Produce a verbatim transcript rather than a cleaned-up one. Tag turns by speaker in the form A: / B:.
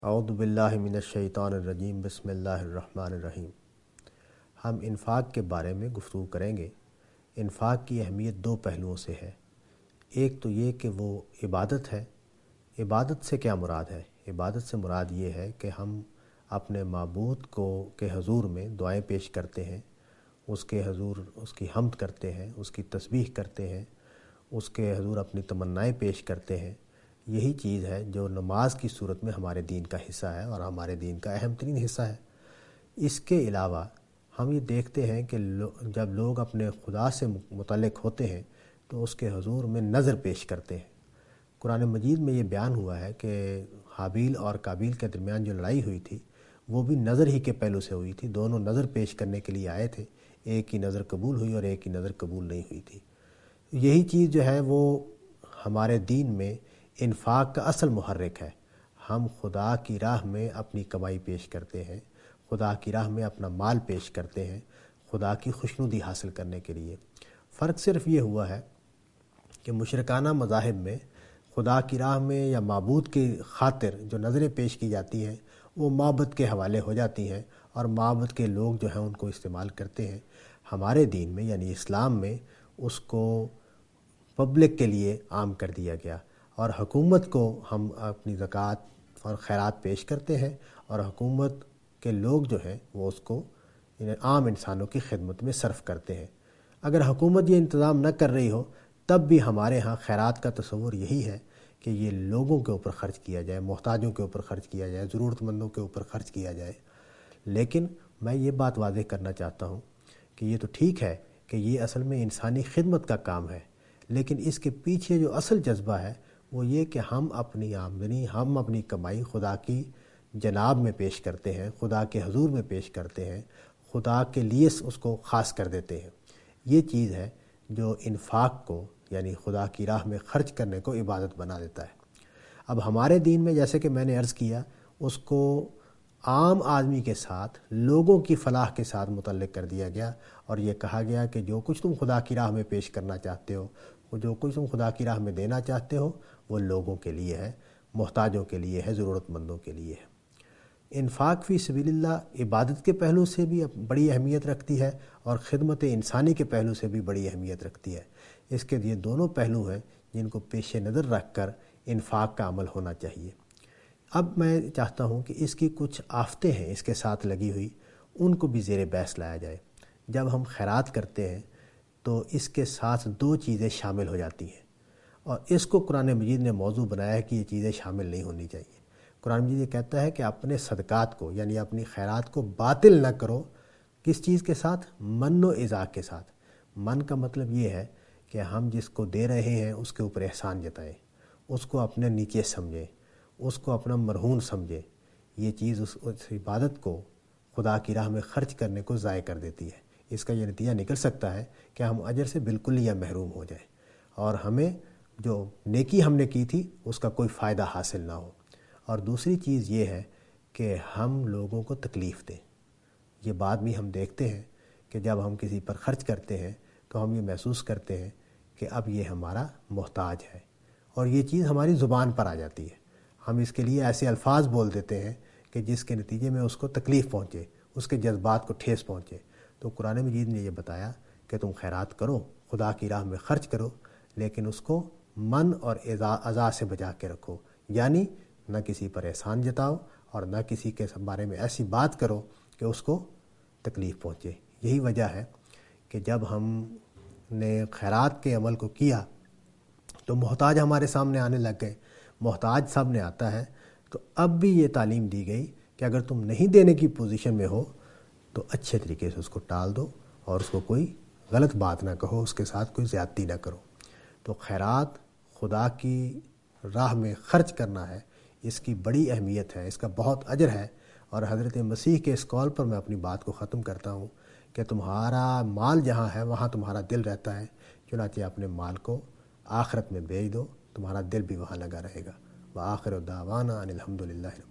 A: اعوذ باللہ من الشیطان الرجیم بسم اللہ الرحمن الرحیم۔ ہم انفاق کے بارے میں گفتگو کریں گے۔ انفاق کی اہمیت دو پہلوؤں سے ہے۔ ایک تو یہ کہ وہ عبادت ہے۔ عبادت سے کیا مراد ہے؟ عبادت سے مراد یہ ہے کہ ہم اپنے معبود کو کے حضور میں دعائیں پیش کرتے ہیں، اس کے حضور اس کی حمد کرتے ہیں، اس کی تسبیح کرتے ہیں، اس کے حضور اپنی تمنائیں پیش کرتے ہیں۔ یہی چیز ہے جو نماز کی صورت میں ہمارے دین کا حصہ ہے اور ہمارے دین کا اہم ترین حصہ ہے۔ اس کے علاوہ ہم یہ دیکھتے ہیں کہ جب لوگ اپنے خدا سے متعلق ہوتے ہیں تو اس کے حضور میں نذر پیش کرتے ہیں۔ قرآن مجید میں یہ بیان ہوا ہے کہ حابیل اور قابیل کے درمیان جو لڑائی ہوئی تھی وہ بھی نذر ہی کے پہلو سے ہوئی تھی۔ دونوں نذر پیش کرنے کے لیے آئے تھے، ایک کی نذر قبول ہوئی اور ایک کی نذر قبول نہیں ہوئی تھی۔ یہی چیز جو ہے وہ ہمارے دین میں انفاق کا اصل محرک ہے۔ ہم خدا کی راہ میں اپنی کمائی پیش کرتے ہیں، خدا کی راہ میں اپنا مال پیش کرتے ہیں، خدا کی خوشنودی حاصل کرنے کے لیے۔ فرق صرف یہ ہوا ہے کہ مشرکانہ مذاہب میں خدا کی راہ میں یا معبود کی خاطر جو نظریں پیش کی جاتی ہیں وہ معبد کے حوالے ہو جاتی ہیں اور معبد کے لوگ جو ہیں ان کو استعمال کرتے ہیں۔ ہمارے دین میں یعنی اسلام میں اس کو پبلک کے لیے عام کر دیا گیا، اور حکومت کو ہم اپنی زکوٰۃ اور خیرات پیش کرتے ہیں، اور حکومت کے لوگ جو ہیں وہ اس کو عام انسانوں کی خدمت میں صرف کرتے ہیں۔ اگر حکومت یہ انتظام نہ کر رہی ہو تب بھی ہمارے ہاں خیرات کا تصور یہی ہے کہ یہ لوگوں کے اوپر خرچ کیا جائے، محتاجوں کے اوپر خرچ کیا جائے، ضرورت مندوں کے اوپر خرچ کیا جائے۔ لیکن میں یہ بات واضح کرنا چاہتا ہوں کہ یہ تو ٹھیک ہے کہ یہ اصل میں انسانی خدمت کا کام ہے، لیکن اس کے پیچھے جو اصل جذبہ ہے وہ یہ کہ ہم اپنی آمدنی، ہم اپنی کمائی خدا کی جناب میں پیش کرتے ہیں، خدا کے حضور میں پیش کرتے ہیں، خدا کے لیے اس کو خاص کر دیتے ہیں۔ یہ چیز ہے جو انفاق کو یعنی خدا کی راہ میں خرچ کرنے کو عبادت بنا دیتا ہے۔ اب ہمارے دین میں جیسے کہ میں نے عرض کیا اس کو عام آدمی کے ساتھ، لوگوں کی فلاح کے ساتھ متعلق کر دیا گیا، اور یہ کہا گیا کہ جو کچھ تم خدا کی راہ میں پیش کرنا چاہتے ہو، جو کچھ تم خدا کی راہ میں دینا چاہتے ہو وہ لوگوں کے لیے ہے، محتاجوں کے لیے ہے، ضرورت مندوں کے لیے ہے۔ انفاق فی سبیل اللہ عبادت کے پہلو سے بھی بڑی اہمیت رکھتی ہے اور خدمت انسانی کے پہلو سے بھی بڑی اہمیت رکھتی ہے۔ اس کے یہ دونوں پہلو ہیں جن کو پیش نظر رکھ کر انفاق کا عمل ہونا چاہیے۔ اب میں چاہتا ہوں کہ اس کی کچھ آفتیں ہیں اس کے ساتھ لگی ہوئی، ان کو بھی زیر بحث لایا جائے۔ جب ہم خیرات کرتے ہیں تو اس کے ساتھ دو چیزیں شامل ہو جاتی ہیں، اور اس کو قرآن مجید نے موضوع بنایا ہے کہ یہ چیزیں شامل نہیں ہونی چاہیے۔ قرآن مجید یہ کہتا ہے کہ اپنے صدقات کو یعنی اپنی خیرات کو باطل نہ کرو۔ کس چیز کے ساتھ؟ من و اذا کے ساتھ۔ من کا مطلب یہ ہے کہ ہم جس کو دے رہے ہیں اس کے اوپر احسان جتائیں، اس کو اپنے نیچے سمجھیں، اس کو اپنا مرہون سمجھیں۔ یہ چیز اس عبادت کو خدا کی راہ میں خرچ کرنے کو ضائع کر دیتی ہے۔ اس کا یہ نتیجہ نکل سکتا ہے کہ ہم اجر سے بالکل یا محروم ہو جائیں، اور ہمیں جو نیکی ہم نے کی تھی اس کا کوئی فائدہ حاصل نہ ہو۔ اور دوسری چیز یہ ہے کہ ہم لوگوں کو تکلیف دیں۔ یہ بات بھی ہم دیکھتے ہیں کہ جب ہم کسی پر خرچ کرتے ہیں تو ہم یہ محسوس کرتے ہیں کہ اب یہ ہمارا محتاج ہے، اور یہ چیز ہماری زبان پر آ جاتی ہے۔ ہم اس کے لیے ایسے الفاظ بول دیتے ہیں کہ جس کے نتیجے میں اس کو تکلیف پہنچے، اس کے جذبات کو ٹھیس پہنچے۔ تو قرآن مجید نے یہ بتایا کہ تم خیرات کرو، خدا کی راہ میں خرچ کرو، لیکن اس کو من اور اذا سے بچا کے رکھو، یعنی نہ کسی پر احسان جتاؤ اور نہ کسی کے بارے میں ایسی بات کرو کہ اس کو تکلیف پہنچے۔ یہی وجہ ہے کہ جب ہم نے خیرات کے عمل کو کیا تو محتاج ہمارے سامنے آنے لگ گئے، محتاج سب نے آتا ہے، تو اب بھی یہ تعلیم دی گئی کہ اگر تم نہیں دینے کی پوزیشن میں ہو تو اچھے طریقے سے اس کو ٹال دو اور اس کو کوئی غلط بات نہ کہو، اس کے ساتھ کوئی زیادتی نہ کرو۔ تو خیرات خدا کی راہ میں خرچ کرنا ہے، اس کی بڑی اہمیت ہے، اس کا بہت اجر ہے، اور حضرت مسیح کے اس قول پر میں اپنی بات کو ختم کرتا ہوں کہ تمہارا مال جہاں ہے وہاں تمہارا دل رہتا ہے، چنانچہ اپنے مال کو آخرت میں بیچ دو، تمہارا دل بھی وہاں لگا رہے گا۔ وآخر دعوانا ان الحمد للہ۔